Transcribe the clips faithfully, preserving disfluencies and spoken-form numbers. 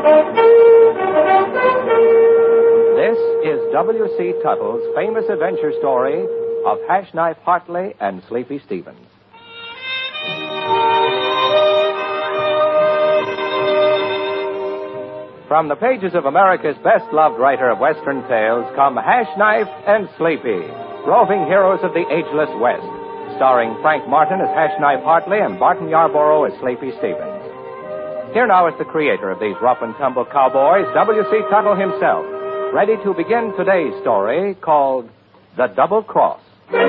This is W C. Tuttle's famous adventure story of Hash Knife Hartley and Sleepy Stevens. From the pages of America's best-loved writer of Western tales come Hash Knife and Sleepy, roving heroes of the ageless West, starring Frank Martin as Hash Knife Hartley and Barton Yarborough as Sleepy Stevens. Here now is the creator of these rough-and-tumble cowboys, W C. Tuttle himself, ready to begin today's story called The Double Cross.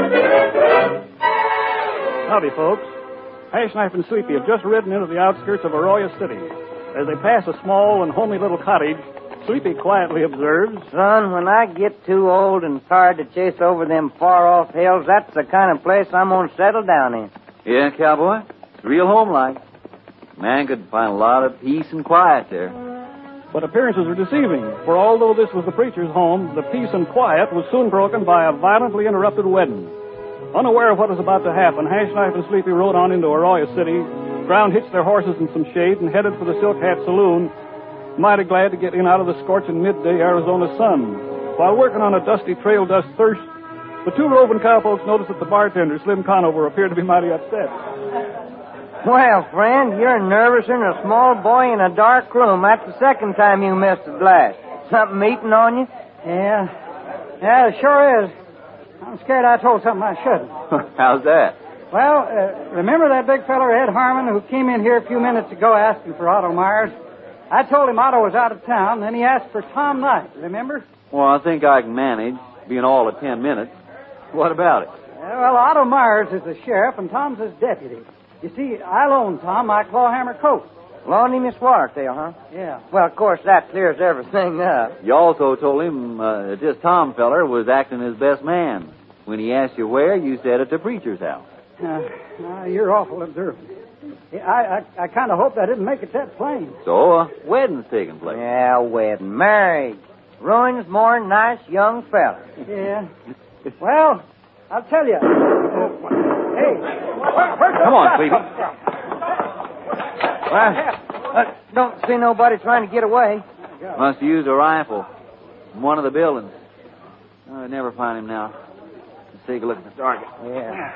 Howdy, folks. Hash Knife and Sleepy have just ridden into the outskirts of Arroyo City. As they pass a small and homely little cottage, Sleepy quietly observes, Son, when I get too old and tired to chase over them far-off hills, that's the kind of place I'm going to settle down in. Yeah, cowboy. It's real homelike. Man could find a lot of peace and quiet there. but appearances are deceiving, for although this was the preacher's home, the peace and quiet was soon broken by a violently interrupted wedding. Unaware of what was about to happen, Hash Knife and Sleepy rode on into Arroyo City, ground hitched their horses in some shade, and headed for the Silk Hat Saloon, mighty glad to get in out of the scorching midday Arizona sun. While working on a dusty trail dust thirst, the two roving cowpokes noticed that the bartender, Slim Conover, appeared to be mighty upset. Well, friend, you're nervouser than a small boy in a dark room. That's the second time you missed a blast. Something eating on you? Yeah. Yeah, it sure is. I'm scared I told something I shouldn't. How's that? Well, uh, remember that big feller, Ed Harmon, who came in here a few minutes ago asking for Otto Myers? I told him Otto was out of town, then he asked for Tom Knight, remember? Well, I think I can manage, being all of ten minutes. What about it? Uh, well, Otto Myers is the sheriff, and Tom's his deputy. You see, I loaned Tom my clawhammer coat. Loaned him his Swartail, huh? Yeah. Well, of course, that clears everything up. You also told him uh, that this Tom feller was acting his best man. When he asked you where, you said at the preacher's house. Uh, uh, you're awful observant. I, I, I kind of hoped I didn't make it that plain. So, a uh, wedding's taking place. Yeah, wedding. Marriage. Ruins more nice young fella. Yeah. Well, I'll tell you. Uh, hey. Come on, Sleepy. Well, uh, don't see nobody trying to get away. Must use a rifle in one of the buildings. Oh, I'd never find him now. Let's take a look at the target. Yeah.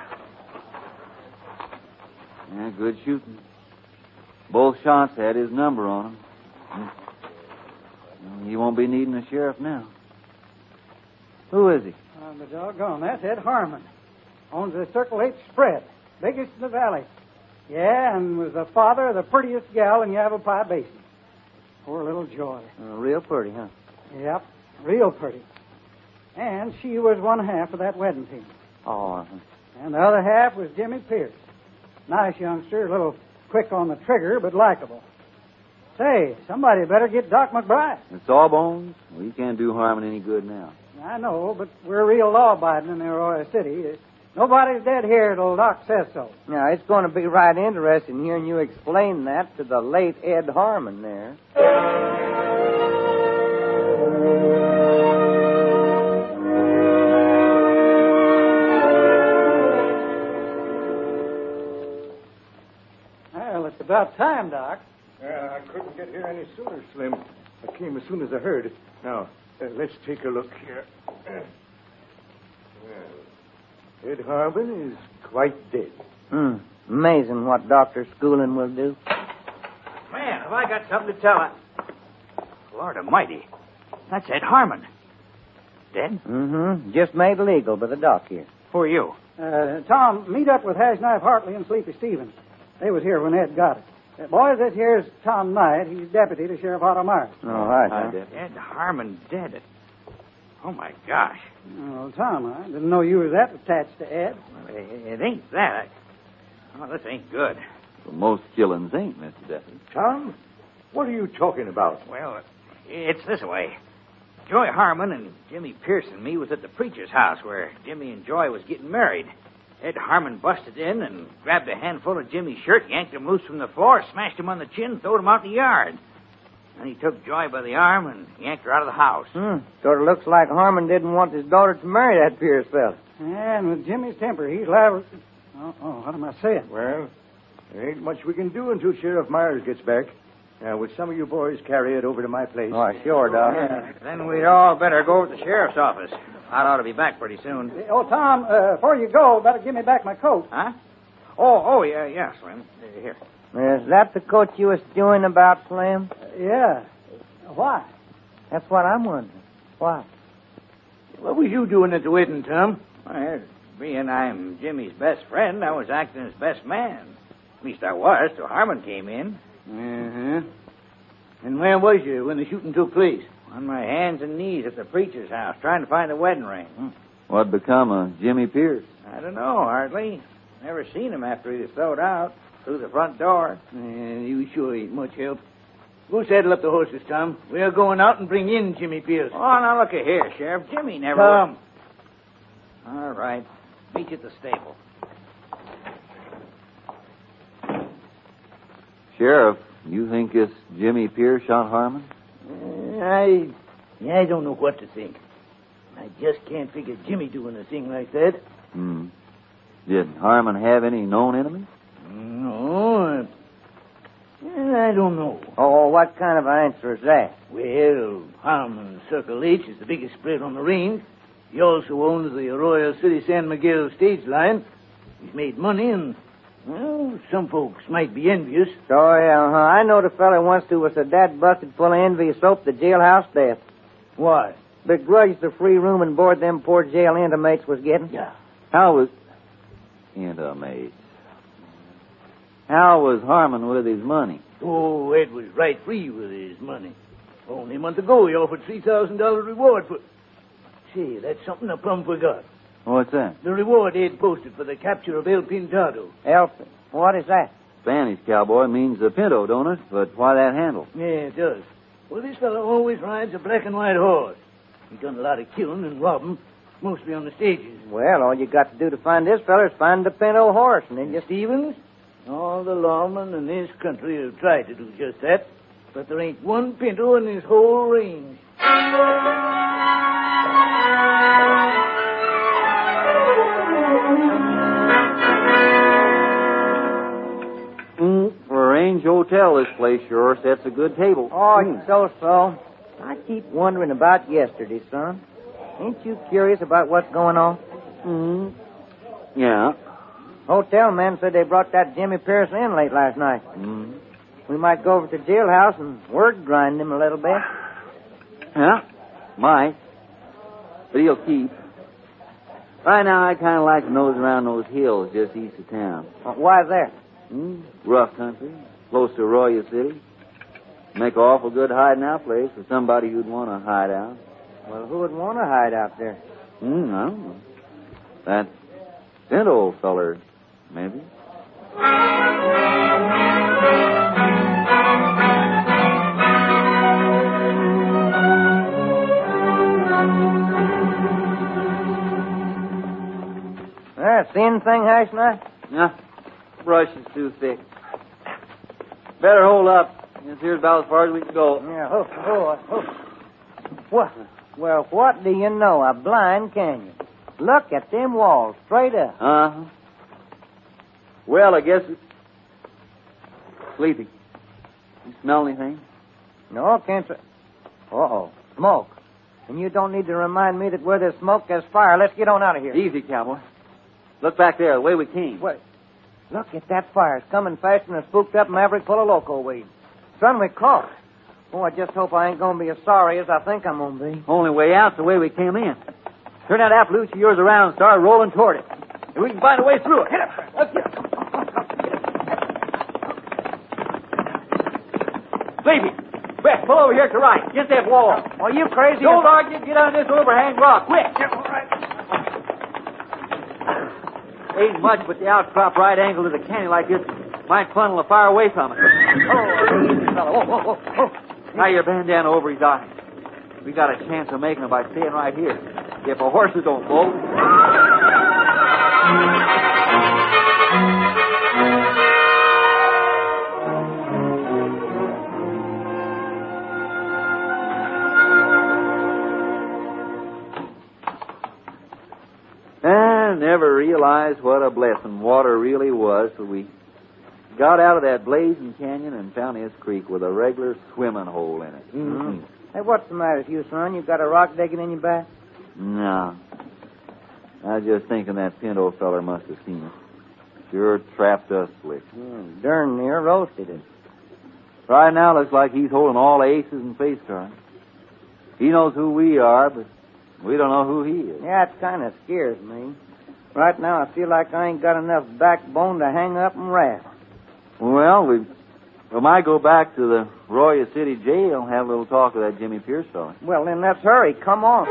Yeah, good shooting. Both shots had his number on them. Well, he won't be needing a sheriff now. Who is he? Oh, the doggone, that's Ed Harmon. Owns the Circle H spread. Biggest in the valley. Yeah, and was the father of the prettiest gal in Yavapai Basin. Poor little Joy. Uh, real pretty, huh? Yep, real pretty. And she was one half of that wedding team. Oh, uh-huh. And the other half was Jimmy Pierce. Nice youngster, a little quick on the trigger, but likable. Say, somebody better get Doc McBride. The Sawbones? Well, he can't do Harmon any good now. I know, but we're real law-abiding in Arroyo City. Nobody's dead here till Doc says so. Now, it's going to be right interesting hearing you explain that to the late Ed Harmon there. Well, it's about time, Doc. Uh, I couldn't get here any sooner, Slim. I came as soon as I heard. Now, uh, let's take a look here. Uh, well, Ed Harmon is quite dead. Hmm. Amazing what Doctor Schooling will do. Man, have I got something to tell her? Lord almighty. That's Ed Harmon. Dead? Mm-hmm. Just made legal by the doc here. Who are you? Uh, Tom, meet up with Hash Knife Hartley and Sleepy Stevens. They was here when Ed got it. Uh, boys, this here's Tom Knight. He's deputy to Sheriff Otto Myers. All right, Hi, huh? Deb. Ed Harmon dead. Oh, my gosh. Well, Tom, I didn't know you was that attached to Ed. Well, it, it ain't that. Oh, this ain't good. Well, most killings ain't, Mister Deputy. Tom, what are you talking about? Well, it's this way. Joy Harmon and Jimmy Pierce and me was at the preacher's house where Jimmy and Joy was getting married. Ed Harmon busted in and grabbed a handful of Jimmy's shirt, yanked him loose from the floor, smashed him on the chin, throwed him out in the yard. Then he took Joy by the arm and yanked her out of the house. Hmm. Sort of looks like Harmon didn't want his daughter to marry that Pierce fella. And with Jimmy's temper, he's liable... Oh, oh, what am I saying? Well, there ain't much we can do until Sheriff Myers gets back. Now, would some of you boys carry it over to my place? Oh, sure, Doc. Yeah, then we'd all better go to the sheriff's office. I ought to be back pretty soon. Oh, Tom, uh, before you go, better give me back my coat. Huh? Oh, oh, yeah, yeah, Slim. Uh, here. Is that the coat you was stewing about, Slim? Uh, yeah. Why? That's what I'm wondering. Why? What was you doing at the wedding, Tom? Well, being I'm Jimmy's best friend, I was acting as best man. At least I was till Harmon came in. Uh-huh. And where was you when the shooting took place? On my hands and knees at the preacher's house, trying to find a wedding ring. What'd become of Jimmy Pierce? I don't know, hardly. Never seen him after he was thrown out through the front door. Uh, you sure ain't much help. Go saddle up the horses, Tom. We're going out and bring in Jimmy Pierce. Oh, now look at here, Sheriff. Jimmy never... Tom. All right. Meet you at the stable. Sheriff, you think this Jimmy Pierce shot Harmon? Uh, I... I don't know what to think. I just can't figure Jimmy doing a thing like that. Hmm. Did Harmon have any known enemies? No, uh, I don't know. Oh, what kind of an answer is that? Well, Harmon Circle H is the biggest spread on the range. He also owns the Arroyo City San Miguel stage line. He's made money, and, well, some folks might be envious. Oh, yeah, uh-huh. I know the fella once who was a dad bucket full of envious soap, the jailhouse death. Why? Begrudged the free room and board them poor jail intimates was getting. Yeah. How was... Intimates. How was Harmon with his money? Oh, Ed was right free with his money. Only a month ago, he offered three thousand dollars reward for... Say, that's something I plumb forgot. What's that? The reward Ed posted for the capture of El Pintado. El... What is that? Spanish cowboy means a pinto, don't it? But why that handle? Yeah, it does. Well, this fellow always rides a black and white horse. He's done a lot of killing and robbing, mostly on the stages. Well, all you got to do to find this fella is find the pinto horse, and then you... Stevens, all the lawmen in this country have tried to do just that, but there ain't one pinto in this whole range. Mm, for a range hotel, this place sure sets a good table. Oh, so-so. I keep wondering about yesterday, son. Ain't you curious about what's going on? Mm-hmm. Yeah. Hotel man said they brought that Jimmy Pierce in late last night. Mm-hmm. We might go over to the jailhouse and word grind him a little bit. Yeah, might. But he'll keep. Right now, I kind of like to nose around those hills just east of town. Uh, why there? Mm, rough country, close to Arroyo City. Make an awful good hiding out place for somebody who'd want to hide out. Well, who would want to hide out there? Hmm, I don't know. That Pinto feller, maybe. Uh, see anything, Hash Knife? No, brush is too thick. Better hold up. This here's about as far as we can go. Yeah, oh, oh, oh. What? Well, what do you know? A blind canyon. Look at them walls, straight up. Uh-huh. Well, I guess it's sleepy. You smell anything? No, can't say. Uh-oh, smoke. And you don't need to remind me that where there's smoke, there's fire. Let's get on out of here. Easy, cowboy. Look back there, the way we came. Wait. Look at that fire. It's coming faster than a spooked up maverick full of loco weed. Son, we caught. Oh, I just hope I ain't going to be as sorry as I think I'm going to be. Only way out's the way we came in. Turn that Appaloosa of yours around and start rolling toward it. If we can find a way through it. Hit it. Let's get it. Sleepy. Quick, pull over here to the right. Get that wall. Are you crazy? Don't argue. Get on this overhang rock. Quick. Yeah, all right. Ain't much, but the outcrop right angle to the canyon like this might funnel the fire away from it. Oh, easy, fella. Whoa, whoa, whoa, whoa. Tie your bandana over his eyes. We got a chance of making it by staying right here. If our horses don't bolt. I never realized what a blessing water really was till we got out of that blazing canyon and found this creek with a regular swimming hole in it. Mm-hmm. Hey, what's the matter with you, son? You got a rock digging in your back? No. I was just thinking that Pinto feller must have seen us. Sure trapped us slick. Mm, darn near roasted it. Right now, looks like he's holding all the aces and face cards. He knows who we are, but we don't know who he is. Yeah, it kind of scares me. Right now, I feel like I ain't got enough backbone to hang up and rattle. Well, we, we might go back to the Royal City jail and have a little talk with that Jimmy Pierce fella. Well, then let's hurry. Come on.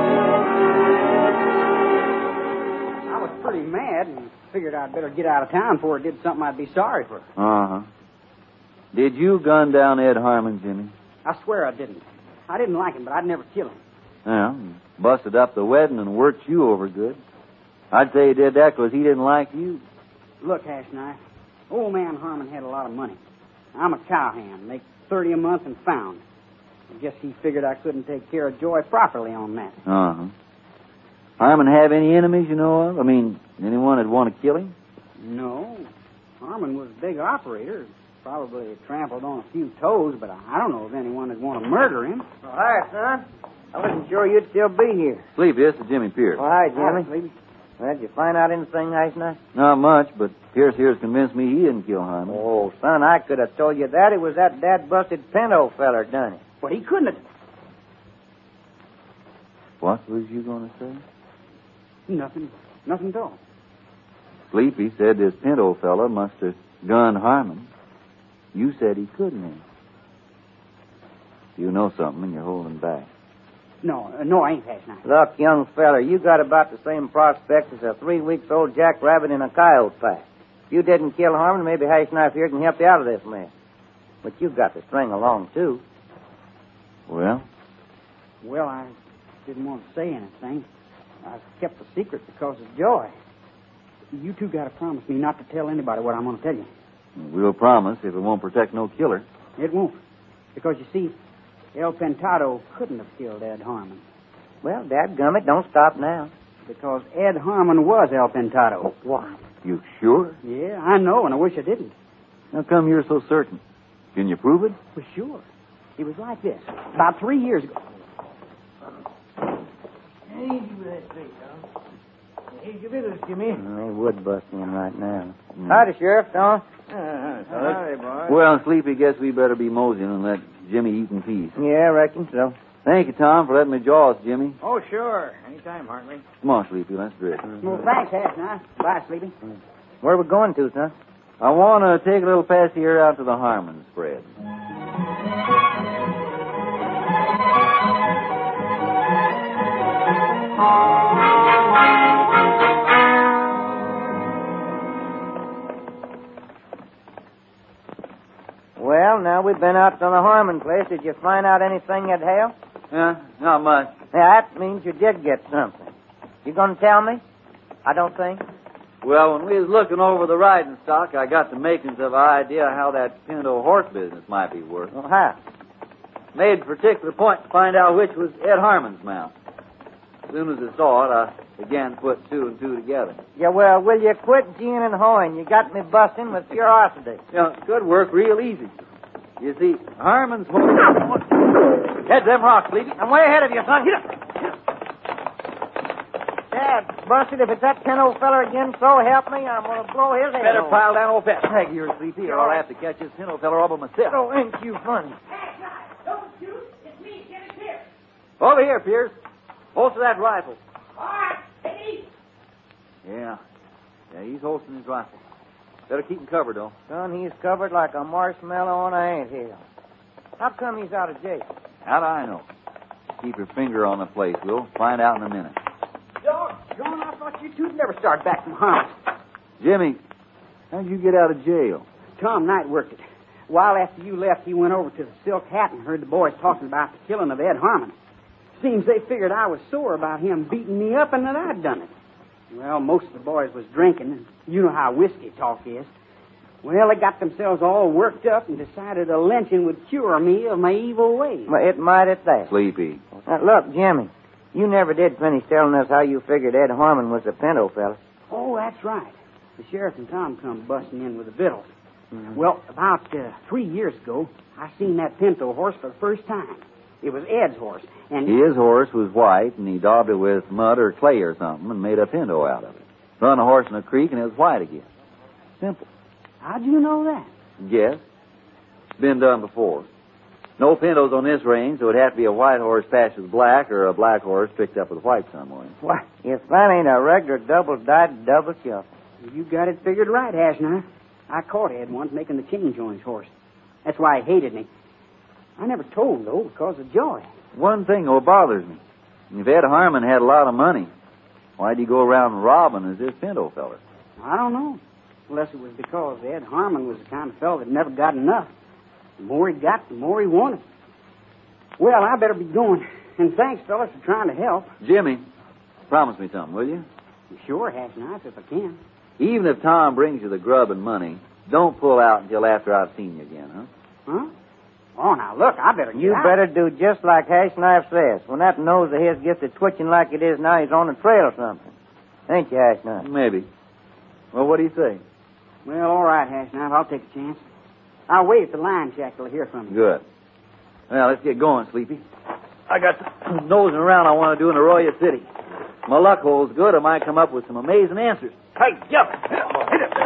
I was pretty mad and figured I'd better get out of town before I did something I'd be sorry for. Uh-huh. Did you gun down Ed Harmon, Jimmy? I swear I didn't. I didn't like him, but I'd never kill him. Yeah, busted up the wedding and worked you over good. I'd say he did that because he didn't like you. Look, Hash Knife, old man Harmon had a lot of money. I'm a cowhand, make thirty a month and found. I guess he figured I couldn't take care of Joy properly on that. Uh-huh. Harmon have any enemies you know of? I mean, anyone that'd want to kill him? No. Harmon was a big operator. Probably trampled on a few toes, but I don't know of anyone that'd want to murder him. Well, hi, son. I wasn't sure you'd still be here. Sleepy, this is Jimmy Pierce. Well, hi, Jimmy. Hi, Sleepy. Well, did you find out anything last night? Not much, but Pierce here's convinced me he didn't kill Harmon. Oh, son, I could have told you that. It was that dad-busted Pinto feller done it. Well, he couldn't have... What was you going to say? Nothing. Nothing at all. Sleepy said this Pinto fella must have gunned Harmon. You said he couldn't have. You know something and you're holding back. No, uh, no, I ain't Hash Knife. Look, young feller, you got about the same prospects as a three-weeks-old jackrabbit in a coyote pack. If you didn't kill Harmon, maybe Hash Knife here can help you out of this mess. But you've got to string along, too. Well? Well, I didn't want to say anything. I kept the secret because of Joy. You two got to promise me not to tell anybody what I'm going to tell you. We'll promise if it won't protect no killer. It won't. Because, you see, El Pentado couldn't have killed Ed Harmon. Well, dadgummit, don't stop now. Because Ed Harmon was El Pentado. What? You sure? Yeah, I know, and I wish I didn't. How come you're so certain? Can you prove it? For sure. It was like this. About three years ago. Easy with that straight, Tom. Easy with us, Jimmy. They would bust in right now. Mm. Howdy, Sheriff, Don. Uh, Howdy, boy. Well, Sleepy, guess we better be moseying and let Jimmy eat in peace. Yeah, I reckon so. Thank you, Tom, for letting me jaw us, Jimmy. Oh, sure. Anytime, Hartley. Come on, Sleepy, let's drift. Well, thanks, Hash Knife. Bye, Sleepy. Where are we going to, son? I want to take a little pass here out to the Harmon spread. Well, now we've been out to the Harmon place. Did you find out anything that'd help? Yeah, not much. Yeah, that means you did get something. You going to tell me? I don't think. Well, when we was looking over the riding stock, I got the makings of an idea how that Pinto horse business might be worth. Well, how? Made a particular point to find out which was Ed Harmon's mount. As soon as I saw it, I began to put two and two together. Yeah, well, will you quit geeing and hoeing? You got me busting with curiosity. You know, it could work real easy. You see, Harmon's horse... Head them rocks, Sleepy. I'm way ahead of you, son. Get up. Dad, busted, if it's that Pinto feller again, so help me, I'm going to blow his head Better off. pile down old Pat Peg here, Sleepy, or I'll have to catch this Pinto feller all by myself. Oh, ain't you funny. Don't shoot. It's me, Jimmy Pierce. Over here, Pierce. Holster that rifle. All right, steady. Yeah. Yeah, he's holstering his rifle. Better keep him covered, though. Son, he's covered like a marshmallow on an anthill. How come he's out of jail? How do I know? Keep your finger on the place. We'll find out in a minute. Doggone, I thought you two'd never start back from Harmon. Jimmy, how'd you get out of jail? Tom Knight worked it. A while after you left, he went over to the Silk Hat and heard the boys talking about the killing of Ed Harmon. Seems they figured I was sore about him beating me up and that I'd done it. Well, most of the boys was drinking, and you know how whiskey talk is. Well, they got themselves all worked up and decided a lynching would cure me of my evil ways. Well, it might at that. Sleepy. Now, look, Jimmy, you never did finish telling us how you figured Ed Harmon was the Pinto fella. Oh, that's right. The sheriff and Tom come busting in with the victuals. Mm-hmm. Well, about uh, three years ago, I seen that pinto horse for the first time. It was Ed's horse, and... His horse was white, and he daubed it with mud or clay or something and made a pinto out of it. Run a horse in a creek, and it was white again. Simple. How'd you know that? Yes. It's been done before. No pintos on this range, so it'd have to be a white horse patched with black or a black horse picked up with white somewhere. Why, if that ain't a regular double-dyed double shuffle. You got it figured right, Hash Knife. I caught Ed once making the change on his horse. That's why he hated me. I never told, though, because of Joy. One thing, though, bothers me. If Ed Harmon had a lot of money, why'd he go around robbing as this pinto feller? I don't know. Unless it was because Ed Harmon was the kind of fellow that never got enough. The more he got, the more he wanted. Well, I better be going. And thanks, fellas, for trying to help. Jimmy, promise me something, will you? Sure, Hash Knife, if I can. Even if Tom brings you the grub and money, don't pull out until after I've seen you again, huh? Huh? Oh, now, look, I better get You out. better do just like Hash Knife says. When that nose of his gets to twitching like it is now, he's on the trail or something. Ain't you, Hash Knife? Maybe. Well, what do you say? Well, all right, Hash Knife, I'll take a chance. I'll wait at the line shack till I hear from you. Good. Well, let's get going, Sleepy. I got some nosing around I want to do in Arroyo City. My luck holds good, I might come up with some amazing answers. Hey, jump! Hit it!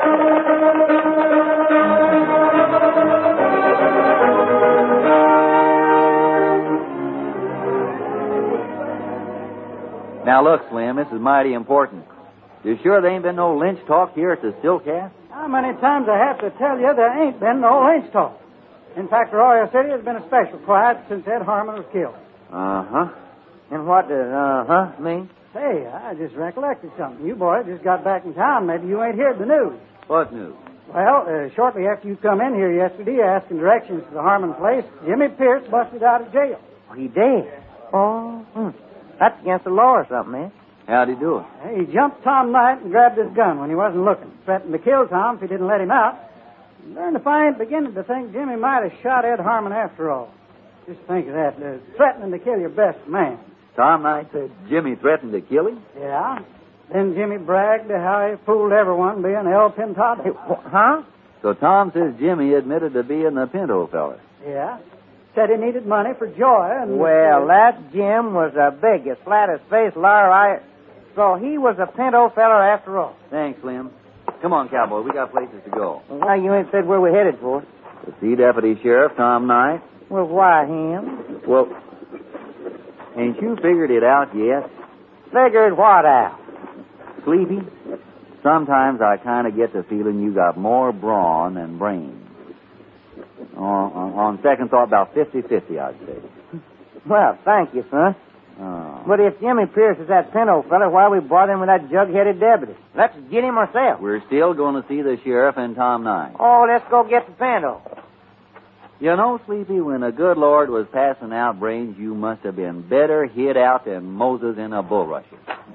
Now, look, Slim, this is mighty important. You sure there ain't been no lynch talk here at the Stillcast? How many times I have to tell you there ain't been no lynch talk? In fact, Arroyo City has been a special quiet since Ed Harmon was killed. Uh-huh. And what does uh-huh mean? Say, I just recollected something. You boys just got back in town. Maybe you ain't heard the news. What news? Well, uh, shortly after you come in here yesterday asking directions to the Harmon place, Jimmy Pierce busted out of jail. Oh, he did? Oh, hmm. That's against the law or something, man. How'd he do it? He jumped Tom Knight and grabbed his gun when he wasn't looking. Threatened to kill Tom if he didn't let him out. And learned to find, beginning to think Jimmy might have shot Ed Harmon after all. Just think of that, uh, threatening to kill your best man. Tom Knight said Jimmy threatened to kill him? Yeah. Then Jimmy bragged how he fooled everyone being El Pintado. Huh? So Tom says Jimmy admitted to being the pinto fella. Yeah. Said he needed money for Joy and... Well, that Jim was the biggest, flattest-faced liar I... So he was a pinto feller after all. Thanks, Slim. Come on, cowboy. We got places to go. Why, you ain't said where we're headed for. To see Deputy Sheriff Tom Knight. Well, why him? Well, ain't you figured it out yet? Figured what out? Sleepy, sometimes I kind of get the feeling you got more brawn than brains. On, on, on second thought, about fifty-fifty, I'd say. Well, thank you, son. Oh. But if Jimmy Pierce is that pinto fella, why are we bothering with that jug-headed deputy? Let's get him ourselves. We're still going to see the sheriff and Tom Knight. Oh, let's go get the pinto. You know, Sleepy, when the good Lord was passing out brains, you must have been better hid out than Moses in a bulrusher.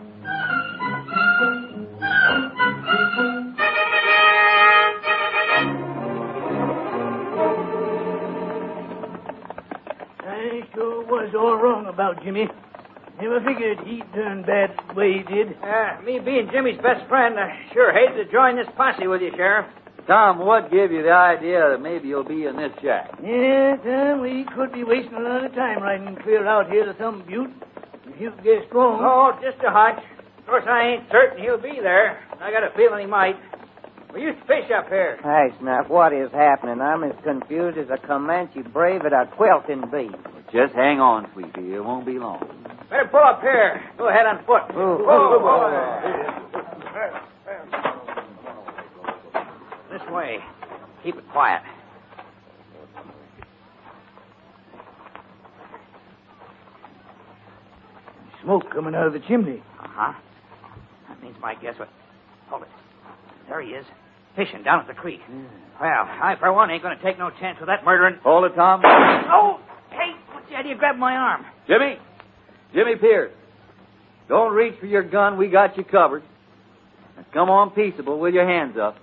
I sure was all wrong about Jimmy. Never figured he'd turn bad the way he did. Uh, me being Jimmy's best friend, I sure hate to join this posse with you, Sheriff. Tom, what gave you the idea that maybe you'll be in this shack? Yeah, Tom, we could be wasting a lot of time riding clear out here to some butte. If you get strong. Oh, just a hunch. Of course, I ain't certain he'll be there. I got a feeling he might. We used to fish up here. Hey, Snuff, what is happening? I'm as confused as a Comanche brave at a quilting bee. Just hang on, Sleepy. It won't be long. Better pull up here. Go ahead on foot. Ooh, Whoa, ooh, whoa. This way. Keep it quiet. Smoke coming out of the chimney. Uh-huh. That means my guess what... Hold it. There he is. Fishing down at the creek. Mm. Well, I, for one, ain't going to take no chance with that murdering... Hold it, Tom. Oh! Hey, what's the idea of grabbing my arm? Jimmy! Jimmy Pierce. Don't reach for your gun. We got you covered. Now, come on peaceable with your hands up.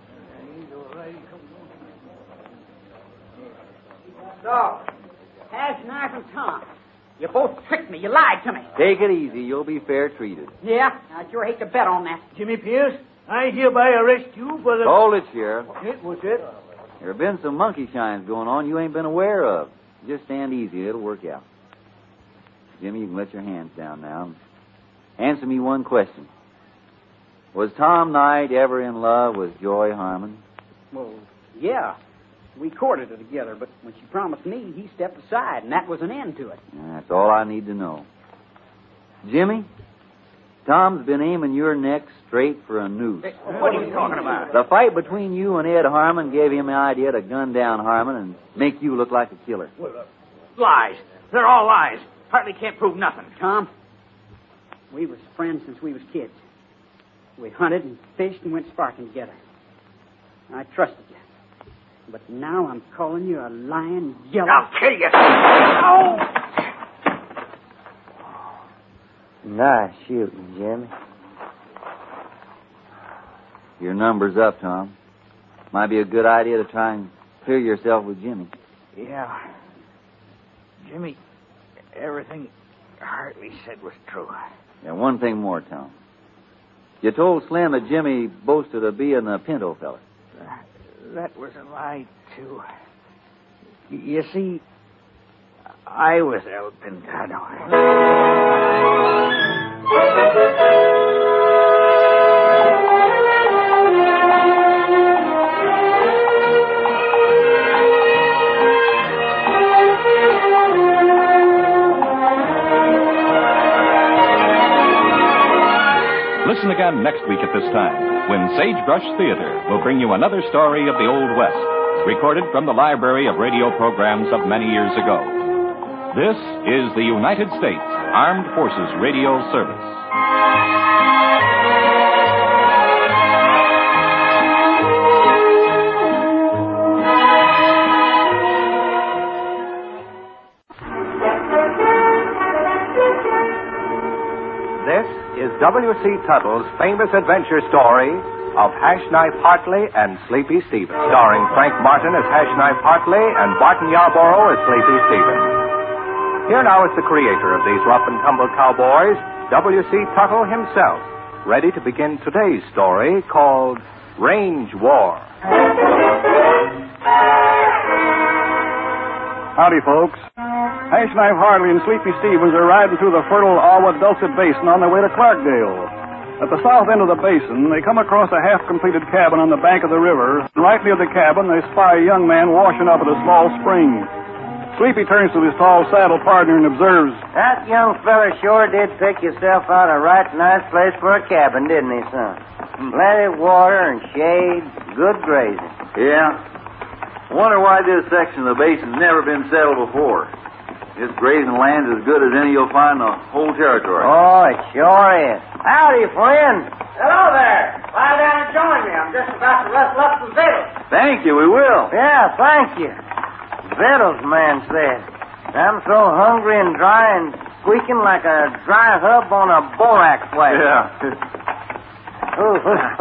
So, Hash Knife and Tom. You both tricked me. You lied to me. Take it easy. You'll be fair treated. Yeah? I sure hate to bet on that. Jimmy Pierce, I hereby arrest you for the... Hold it, Sheriff. It, what's it? There have been some monkey shines going on you ain't been aware of. Just stand easy. It'll work out. Jimmy, you can let your hands down now. Answer me one question. Was Tom Knight ever in love with Joy Harmon? Well, yeah. We courted her together, but when she promised me, he stepped aside, and that was an end to it. That's all I need to know. Jimmy, Tom's been aiming your neck straight for a noose. Hey, what are you talking about? The fight between you and Ed Harmon gave him the idea to gun down Harmon and make you look like a killer. Well, uh, lies. They're all lies. Hartley can't prove nothing. Tom, we was friends since we was kids. We hunted and fished and went sparking together. I trusted you. But now I'm calling you a lying yellow... I'll kill you. Oh! Nice shooting, Jimmy. Your number's up, Tom. Might be a good idea to try and clear yourself with Jimmy. Yeah. Jimmy, everything Hartley said was true. And one thing more, Tom. You told Slim that Jimmy boasted of being a Pinto fella. Uh, that was a lie, too. Y- you see, I was El Pintado. Listen again next week at this time when Sagebrush Theater will bring you another story of the Old West, recorded from the library of radio programs of many years ago. This is the United States Armed Forces Radio Service. This is W C Tuttle's famous adventure story of Hash Knife Hartley and Sleepy Stephen, starring Frank Martin as Hash Knife Hartley and Barton Yarborough as Sleepy Stephen. Here now is the creator of these rough and tumble cowboys, W C Tuttle himself, ready to begin today's story called Range War. Howdy, folks. Hash Knife Hartley and Sleepy Stevens are riding through the fertile Awa-Dulcet Basin on their way to Clarkdale. At the south end of the basin, they come across a half-completed cabin on the bank of the river. Right near the cabin, they spy a young man washing up at a small spring. Sleepy turns to his tall saddle partner and observes, That young feller sure did pick yourself out a right nice place for a cabin, didn't he, son? Plenty of water and shade, good grazing. Yeah. Wonder why this section of the basin's never been settled before. This grazing land's as good as any you'll find in the whole territory. Oh, it sure is. Howdy, friend. Hello there. Lie down and join me. I'm just about to rustle up some victuals. Thank you, we will. Yeah, thank you. Victuals, man said. I'm so hungry and dry and squeaking like a dry hub on a borax wagon. Yeah. Ooh,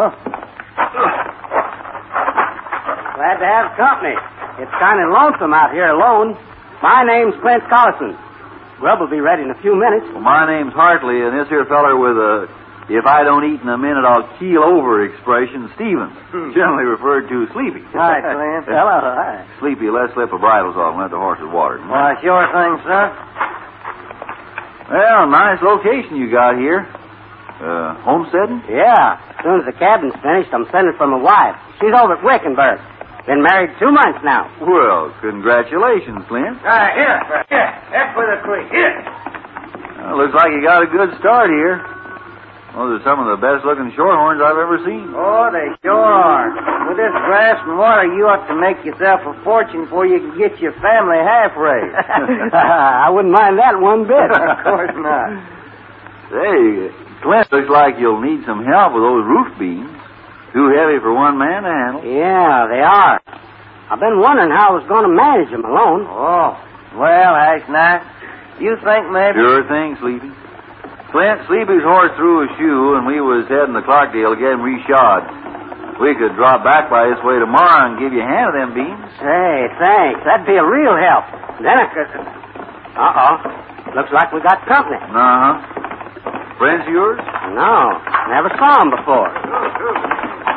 Glad to have company. It's kind of lonesome out here alone. My name's Clint Collison. Grub will be ready in a few minutes. Well, my name's Hartley, and this here feller with a if I don't eat in a minute, I'll keel over expression, Stevens, generally referred to as Sleepy. Hi, Clint. Hello, hi. Sleepy, let's slip the bridles off and let the horses water. Why, sure thing, sir. Well, nice location you got here. Uh, homesteading? Yeah. As soon as the cabin's finished, I'm sending for my wife. She's over at Wickenburg. Been married two months now. Well, congratulations, Clint. Uh, here, here. Head for the creek. Here. Well, looks like you got a good start here. Those are some of the best-looking shorthorns I've ever seen. Oh, they sure are. With this grass and water, you ought to make yourself a fortune before you can get your family half-raised. I wouldn't mind that one bit. Of course not. Say, Clint, looks like you'll need some help with those roof beams. Too heavy for one man to handle. Yeah, they are. I've been wondering how I was going to manage them alone. Oh, well, Hash Knife, you think maybe... Sure thing, Sleepy. Clint, Sleepy's horse threw a shoe, and we was heading to Clarkdale to get him reshod. We could drop back by this way tomorrow and give you a hand of them beams. Say, thanks. That'd be a real help. Then I could... Uh-oh. Looks like we got company. Uh-huh. Friends of yours? No, never saw them before.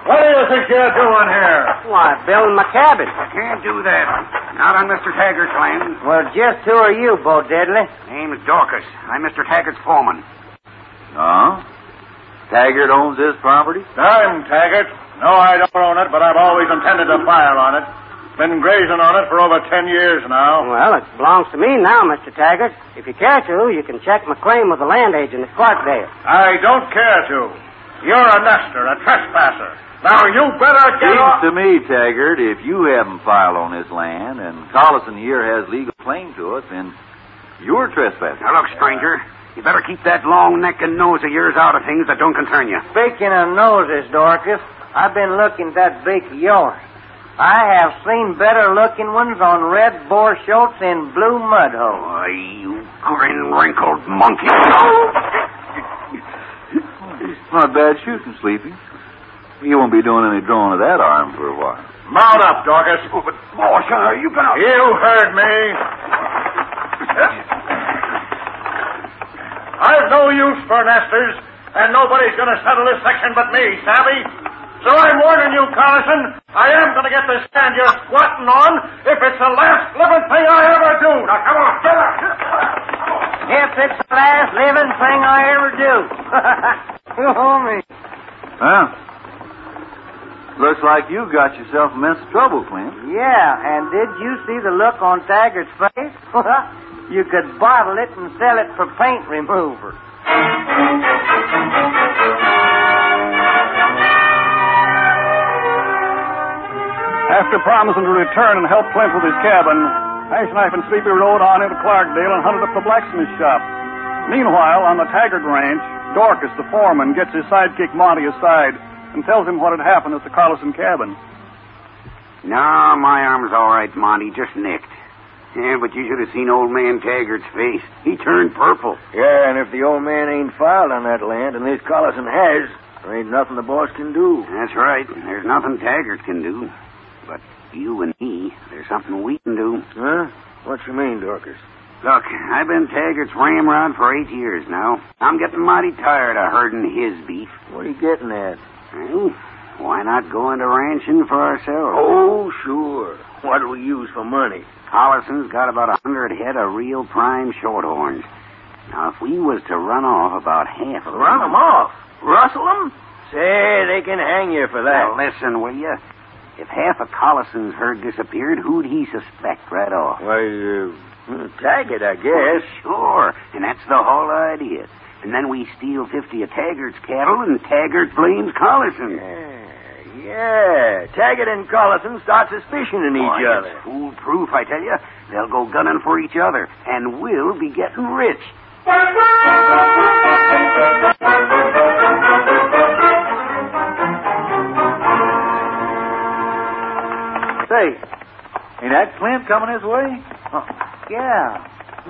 What do you think you're doing here? Why, building my cabin. Can't do that. Not on Mister Taggart's land. Well, just who are you, Bo Diddley? Name's Dorcas. I'm Mister Taggart's foreman. Huh? Taggart owns this property? I'm Taggart. No, I don't own it, but I've always intended to file on it. Been grazing on it for over ten years now. Well, it belongs to me now, Mister Taggart. If you care to, you can check my claim with the land agent at Clarkdale. I don't care to. You're a nester, a trespasser. Now, you better get Seems off... to me, Taggart, if you haven't filed on this land and Collison here has legal claim to it, then you're trespassing. Now, look, stranger, you better keep that long neck and nose of yours out of things that don't concern you. Speaking of noses, Dorcas, I've been looking at that beak of yours. I have seen better-looking ones on red boar shoats in blue mud holes. Why, you grin-wrinkled monkey. Not bad shooting, Sleepy. You won't be doing any drawing of that arm for a while. Mount up, Dorcas. Oh, but, boss, uh, you got... You heard me. I've no use for nesters, and nobody's going to settle this section but me, savvy? So I'm warning you, Collison, I am going to get this stand you're squatting on if it's the last living thing I ever do. Now, come on, get up. If it's the last living thing I ever do. Oh, me. Well, looks like you got yourself immense trouble, Clint. Yeah, and did you see the look on Taggart's face? You could bottle it and sell it for paint remover. After promising to return and help Clint with his cabin, Hashknife and Sleepy rode on into Clarkdale and hunted up the blacksmith shop. Meanwhile, on the Taggart ranch, Dorcas, the foreman, gets his sidekick Monty aside and tells him what had happened at the Collison cabin. No, my arm's all right, Monty. Just nicked. Yeah, but you should have seen old man Taggart's face. He turned purple. Yeah, and if the old man ain't filed on that land, and this Collison has, there ain't nothing the boss can do. That's right. There's nothing Taggart can do. But you and me, there's something we can do. Huh? What you mean, Dorcas? Look, I've been Taggart's ramrod for eight years now. I'm getting mighty tired of herding his beef. What are you getting at? Well, why not go into ranching for ourselves? Oh, sure. What do we use for money? Collison's got about a hundred head of real prime shorthorns. Now, if we was to run off about half of them... Run them off? Rustle them? Say, they can hang you for that. Now, listen, will you? If half of Collison's herd disappeared, who'd he suspect right off? Why, uh, Taggart, I guess. Well, sure, and that's the whole idea. And then we steal fifty of Taggart's cattle, and Taggart blames Collison. Yeah, yeah. Taggart and Collison start suspicioning each Boy, other. It's foolproof, I tell you. They'll go gunning for each other, and we'll be getting rich. Say, ain't that Clint coming his way? Oh, yeah.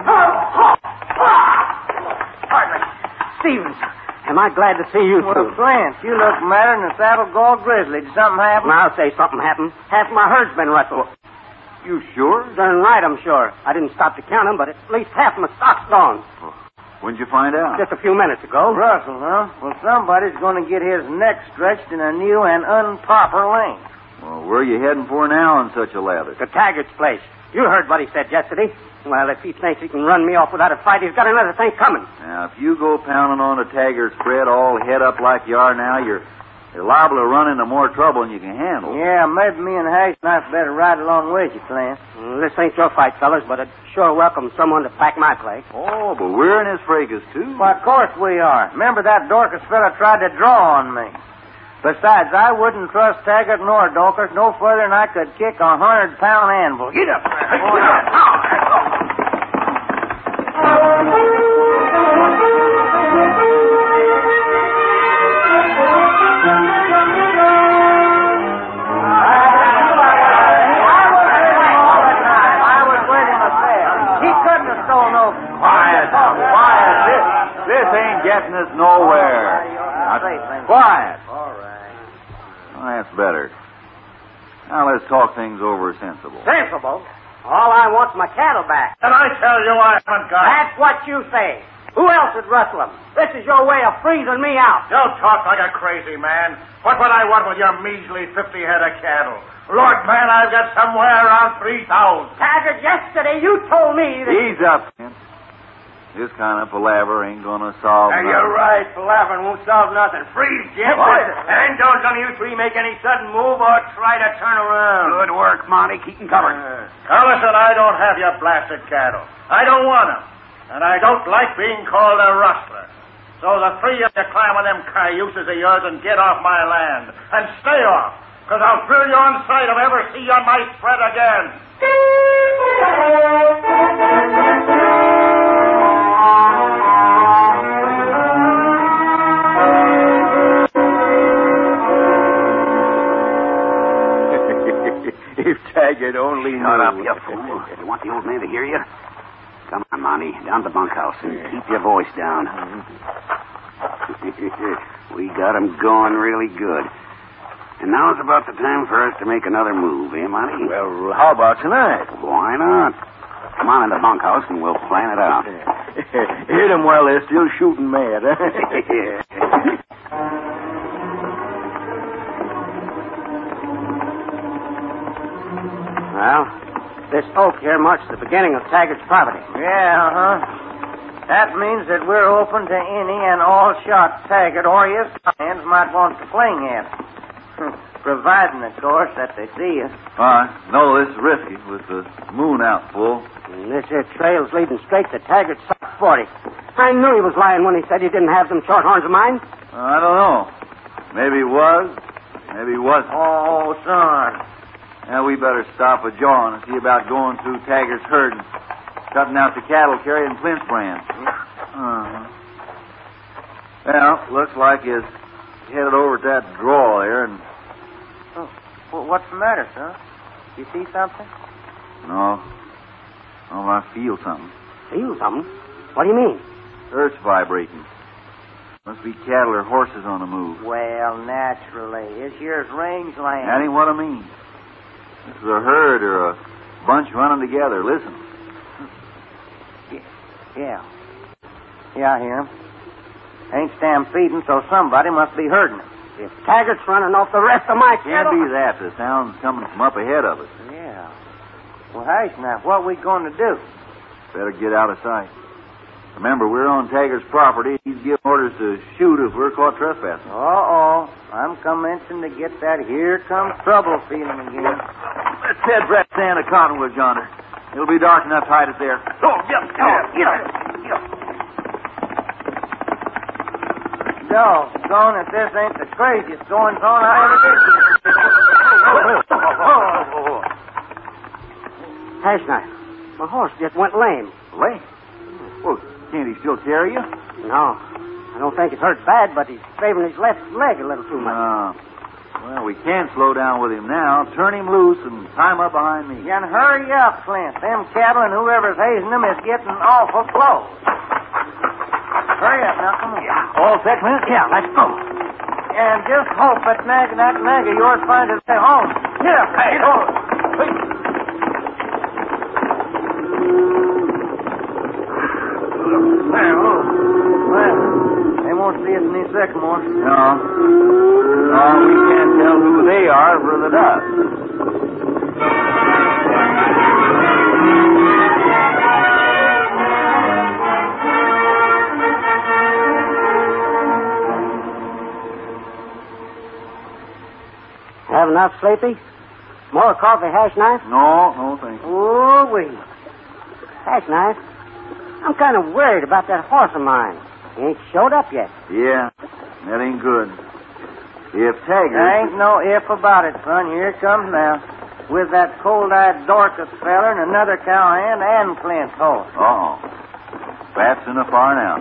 Hardly. Stevens, am I glad to see you, Well, too? Clint, you look madder than a saddle-galled grizzly. Did something happen? I'll say something happened. Half my herd's been rustled. You sure? Darn right, I'm sure. I didn't stop to count them, but at least half my stock's gone. When'd you find out? Just a few minutes ago. Russell, huh? Well, somebody's going to get his neck stretched in a new and improper length. Well, where are you heading for now on such a lather? To Taggart's place. You heard what he said yesterday. Well, if he thinks he can run me off without a fight, he's got another thing coming. Now, if you go pounding on a Taggart's bread all head up like you are now, you're, you're liable to run into more trouble than you can handle. Yeah, maybe me and Hashknife better ride along with you, Clint. Well, this ain't your fight, fellas, but I'd sure welcome someone to pack my place. Oh, but we're in his fracas, too. Why, of course we are. Remember that Dorcas fella tried to draw on me. Besides, I wouldn't trust Taggart nor Dorcas no further than I could kick a hundred-pound anvil. Get up there. Oh, yeah. I was with him myself. He couldn't have stolen no... Quiet now, quiet. This, this ain't getting us nowhere. Now, quiet. All right. Well, that's better. Now let's talk things over sensible. Sensible? All I want's my cattle back. And I tell you I haven't got it. That's what you say. Who else would rustle them? This is your way of freezing me out. Don't talk like a crazy man. What would I want with your measly fifty head of cattle? Lord, man, I've got somewhere around three thousand. Taggart, yesterday you told me that... Ease up, man. This kind of palaver ain't gonna solve Now, nothing. you're right. Palavering won't solve nothing. Freeze, Jim. What? And don't none of you three make any sudden move or try to turn around. Good work, Monty. Keep 'em covered. Uh, Carlson, I don't have your blasted cattle. I don't want 'em. And I don't like being called a rustler. So the three of you climb on them cayuses of yours and get off my land. And stay off, because I'll drill you on sight if I ever see you on my spread again. If Taggart only knew. Shut up, you fool. You want the old man to hear you? Come on, Monty. Down to the bunkhouse and keep your voice down. We got him going really good. And now's about the time for us to make another move, eh, Monty? Well, how about tonight? Why not? Come on in the bunkhouse and we'll plan it out. Hit them while they're still shooting mad, huh? Well, this oak here marks the beginning of Taggart's property. Yeah, uh-huh. That means that we're open to any and all shots Taggart or his clients might want to fling at us. Providing, of course, that they see us. Uh, no, this is risky with the moon out full. And this here trail's leading straight to Taggart's sock forty. I knew he was lying when he said he didn't have them shorthorns of mine. Uh, I don't know. Maybe he was. Maybe he wasn't. Oh, son. Now, we better stop with John and see about going through Taggart's herd and cutting out the cattle carrying Flint's brand. Uh-huh. Well, looks like he's headed over to that draw there and... Oh, well, what's the matter, son? You see something? No. Oh, I feel something. Feel something? What do you mean? Earth's vibrating. Must be cattle or horses on the move. Well, naturally. This here's range land. That ain't what I mean. This is a herd or a bunch running together. Listen. Yeah. Yeah, I hear him. Ain't stampeding, so somebody must be herding them. If Taggart's running off the rest of my Can't cattle... be that. The sound's coming from up ahead of us. Yeah. Well, hush now. What are we going to do? Better get out of sight. Remember, we're on Taggart's property. He's giving orders to shoot if we're caught trespassing. Uh-oh. I'm commencing to get that here comes trouble feeling again. Let's head for that stand of cottonwoods yonder. It'll be dark enough to hide it there. Oh, yeah, oh, get up, get up. Doggone, if this ain't the craziest goings on I ever did see. Hash knife. My horse just went lame. Lame? Well, can't he still carry you? No. I don't think it's hurt bad, but he's favoring his left leg a little too much. Uh, well, we can't slow down with him now. Turn him loose and tie him up behind me. You can hurry up, Clint. Them cattle and whoever's hazing them is getting awful close. Hurry up now, come on. Yeah. All set, Clint? Yeah, let's go. And just hope that nag, that nag of yours finds its way home. Get up, hey, hold it. Well, well, they won't see us any sycamore. No. No, we can't tell who they are for the dust. Have enough, Sleepy? More coffee, hash knife? No, no, thank you. Oh, wait. Hash knife? I'm kind of worried about that horse of mine. He ain't showed up yet. Yeah, that ain't good. If Taggart... There ain't no if about it, son. Here it comes now. With that cold-eyed Dorcas feller and another cowhand and Clint's horse. Uh-oh. Bats in the far now.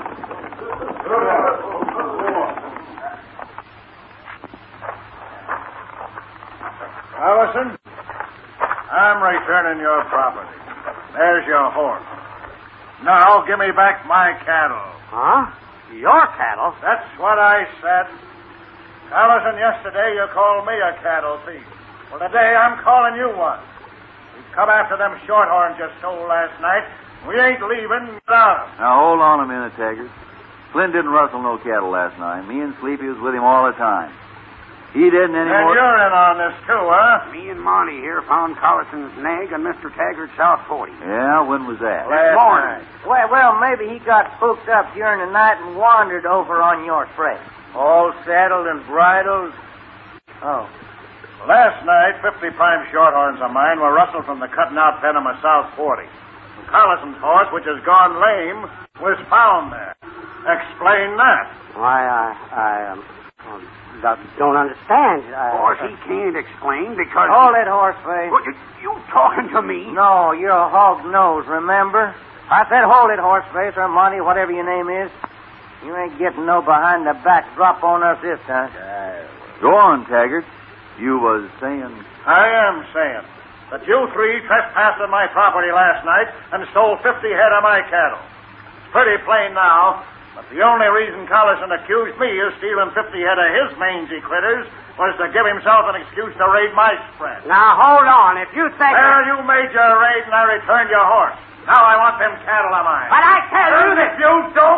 Allison, I'm returning your property. There's your horse. Now, give me back my cattle. Huh? Your cattle? That's what I said. Allison, yesterday you called me a cattle thief. Well, today I'm calling you one. You've come after them shorthorns you stole last night, We ain't leaving without him. Now, hold on a minute, Taggart. Clint didn't rustle no cattle last night. Me and Sleepy was with him all the time. He didn't And anymore. you're in on this, too, huh? Me and Monty here found Collison's nag on Mister Taggart's South forty. Yeah, when was that? Last morning. night. Well, well, maybe he got spooked up during the night and wandered over on your trail. All saddled and bridled. Oh. Last night, fifty prime shorthorns of mine were rustled from the cutting out pen of my South forty. And Collison's horse, which has gone lame, was found there. Explain that. Why, I, I, um, um, don't understand. I, Of course, he can't explain because... Hold it, Horseface. What, you, you talking to me? No, you're a hog nose, remember? I said hold it, Horseface, or Monty, whatever your name is. You ain't getting no behind the back drop on us this time. Go on, Taggart. You was saying... I am saying that you three trespassed on my property last night and stole fifty head of my cattle. It's pretty plain now. But the only reason Collison accused me of stealing fifty head of his mangy critters was to give himself an excuse to raid my spread. Now, hold on. If you think... Well, you made your raid and I returned your horse. Now I want them cattle of mine. But I tell you And that... if you don't...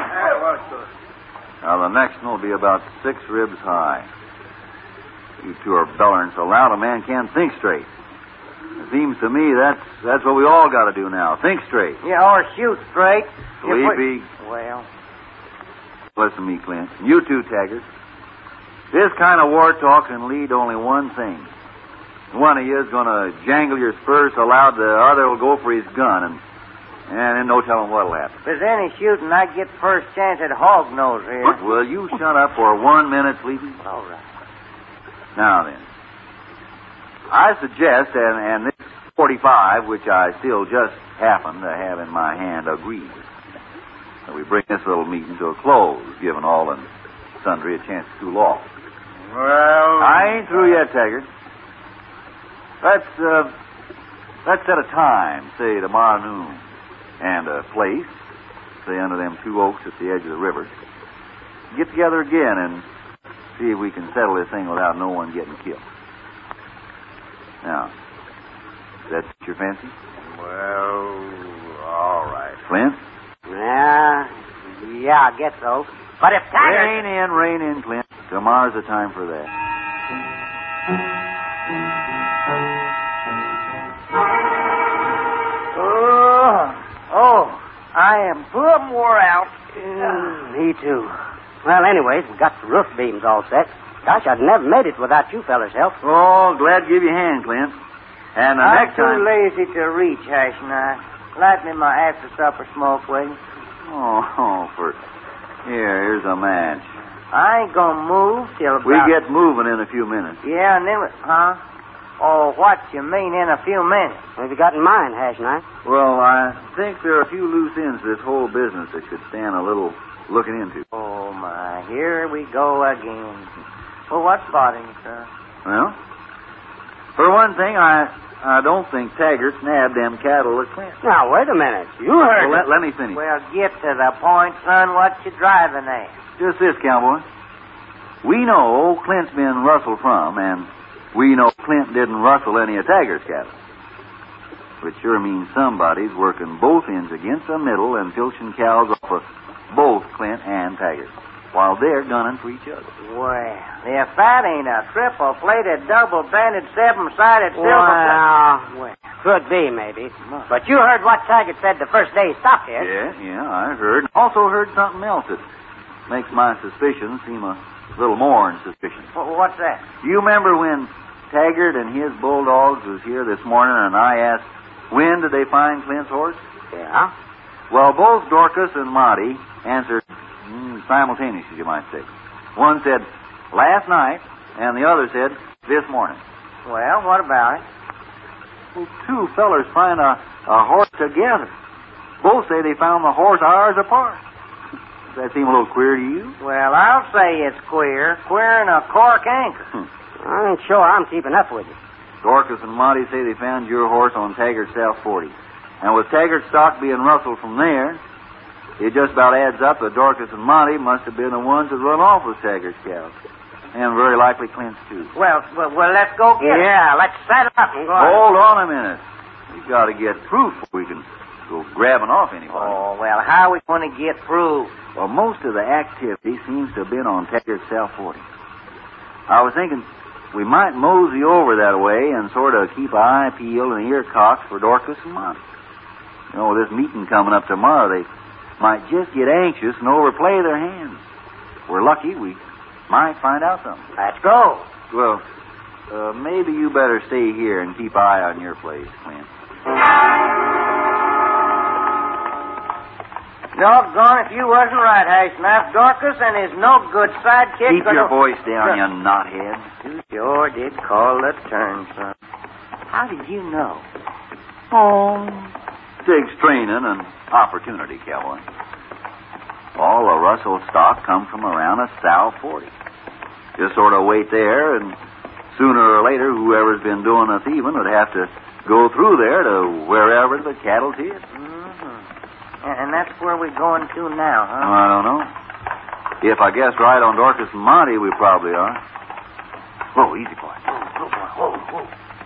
Now, the next one will be about six ribs high. You two are bellering so loud a man can't think straight. It seems to me that's that's what we all got to do now. Think straight. Yeah, or shoot straight. If we- Sleepy. Well... Listen to me, Clint. You too, Taggart. This kind of war talk can lead to only one thing. One of you is going to jangle your spurs so loud the other will go for his gun, and and then no telling what'll happen. If there's any shooting, I get first chance at hog nose here. Will you shut up for one minute, Sleepy? All right. Now then, I suggest, and, and this forty-five, which I still just happen to have in my hand, agrees. So we bring this little meeting to a close, giving all and sundry a chance to cool off. Well... I ain't through yet, Taggart. Let's, uh, let's set a time, say tomorrow noon, and a place, say under them two oaks at the edge of the river. Get together again and see if we can settle this thing without no one getting killed. Now, that's your fancy? Well, all right. Clint? Yeah, yeah, I guess so. But if Taggart... Rain in, rain in, Clint. Tomorrow's the time for that. Oh, oh, I am plumb wore out. Mm, me too. Well, anyways, we got the roof beams all set. Gosh, I'd never made it without you fellas' help. Oh, glad to give you a hand, Clint. And the I'm next too time... lazy to reach, Hash and I. Light me my after-supper smoke, will you? Oh, oh, for... Here, here's a match. I ain't gonna move till about... We get moving in a few minutes. Yeah, and then... we- Huh? Oh, what you mean in a few minutes? What have you got in mind, Hash and I? Well, I think there are a few loose ends to this whole business that should stand a little looking into. Oh, my. Here we go again. Well, what's bothering you, sir? Well, for one thing, I I don't think Taggart nabbed them cattle at Clint. Now, wait a minute. You heard Well, it. let, let me finish. Well, get to the point, son. What you driving at? Just this, cowboy. We know Clint's been rustled from, and we know Clint didn't rustle any of Taggart's cattle. Which sure means somebody's working both ends against the middle and filching cows off of both Clint and Taggart, while they're gunning for each other. Well, if that ain't a triple-plated, double-banded, seven-sided silver... Well, well, could be, maybe. But you heard what Taggart said the first day he stopped here. Yeah, yeah, I heard. Also heard something else that makes my suspicions seem a little more than suspicion. Wh- What's that? You remember when Taggart and his bulldogs was here this morning and I asked, when did they find Clint's horse? Yeah? Well, both Dorcas and Monty answered mm, simultaneously, you might say. One said, last night, and the other said, this morning. Well, what about it? Well, two fellers find a, a horse together. Both say they found the horse hours apart. Does that seem a little queer to you? Well, I'll say it's queer. Queer in a cork anchor. I ain't sure I'm keeping up with you. Dorcas and Monty say they found your horse on Taggart's South forty. And with Taggart's stock being rustled from there, it just about adds up that Dorcas and Monty must have been the ones that run off with Taggart's cows. And very likely Clint's, too. Well, well, well let's go get it. Yeah, let's set up and go. Hold on a minute. We got to get proof before we can go grabbing off anybody. Oh, well, how are we going to get through? Well, most of the activity seems to have been on Taggart South forty. I was thinking we might mosey over that way and sort of keep an eye peeled and an ear cocked for Dorcas and Monty. You know, this meeting coming up tomorrow, they might just get anxious and overplay their hands. If we're lucky, we might find out something. Let's go. Well, uh, maybe you better stay here and keep eye on your place, Clint. Doggone if you wasn't right, Hash Knife. Dorcas and his no good sidekick. Keep gonna... your voice down, you knothead. You sure did call the turn, son. How did you know? Oh. Takes training and opportunity, cowboy. All the Russell stock come from around a South forty. Just sort of wait there, and sooner or later, whoever's been doing the thieving would have to go through there to wherever the cattle's hid. Mm-hmm. And that's where we're going to now, huh? I don't know. If I guessed right on Dorcas and Monty, we probably are. Whoa, easy, boy. Whoa, whoa, whoa,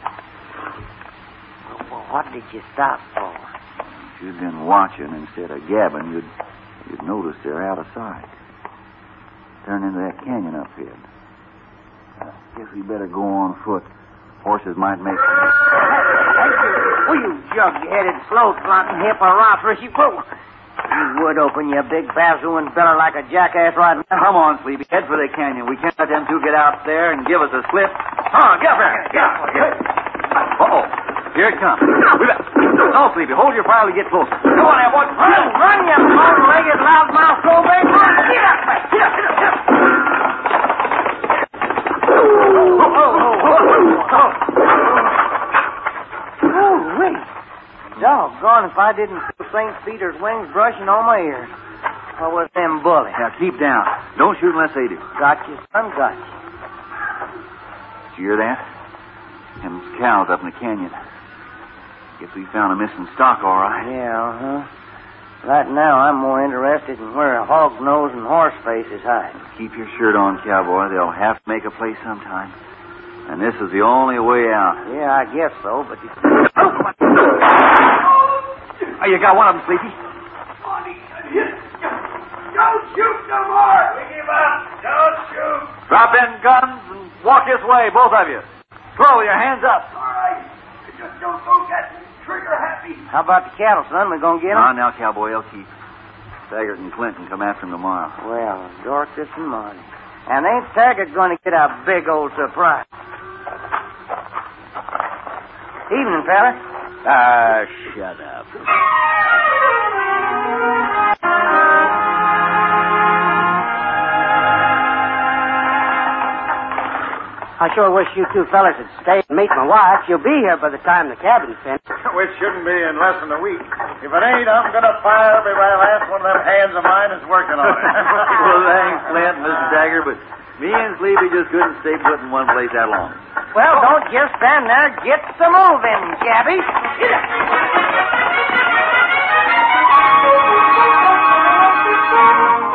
whoa. What did you stop for? If you'd been watching instead of gabbing, you'd, you'd notice they're out of sight. Turn into that canyon up here. I guess we better go on foot. Horses might make... Oh, you jug-headed, slow-trotting hippopotamus. You, whoa. You would open your big bazooing belly like a jackass right now. Come on, Sleepy. Head for the canyon. We can't let them two get out there and give us a slip. Come on, get up there. Get up. Get up. Uh-oh. Here it comes. We better... No, Sleepy. Hold your fire till we get closer. Come on, there, boy. Run, run, you long-legged, loudmouth, go big. Run. Get up there. Get up, get up, get up. Oh, oh, oh, oh, oh. Oh, wait. Doggone if I didn't feel Saint Peter's wings brushing on my ears. What was them bullets? Now, keep down. Don't shoot unless they do. Got you, son, got you. Did you hear that? Them cows up in the canyon. Guess we found a missing stock, all right. Yeah, uh-huh. Right now, I'm more interested in where a hog nose and horse face is hiding. Keep your shirt on, cowboy. They'll have to make a play sometime. And this is the only way out. Yeah, I guess so, but... You... Oh, you got one of them, Sleepy. Don't shoot no more! We give up! Don't shoot! Drop in guns and walk this way, both of you. Throw your hands up. All right. Just don't go get trigger happy. How about the cattle, son? We gonna get them? Now, now, cowboy, they'll keep. Taggart and Clinton come after him tomorrow. Well, Dorcas and Monty. And ain't Taggart going to get a big old surprise? Evening, fella. Ah, shut up. I sure wish you two fellas would stay and meet my wife. She'll be here by the time the cabin's finished. Which shouldn't be in less than a week. If it ain't, I'm going to fire every last one of them hands of mine that's working on it. Well, thanks, Clint, Mister Taggart, but me and Sleepy just couldn't stay put in one place that long. Well, don't just stand there. Get some moving, Gabby. Get up.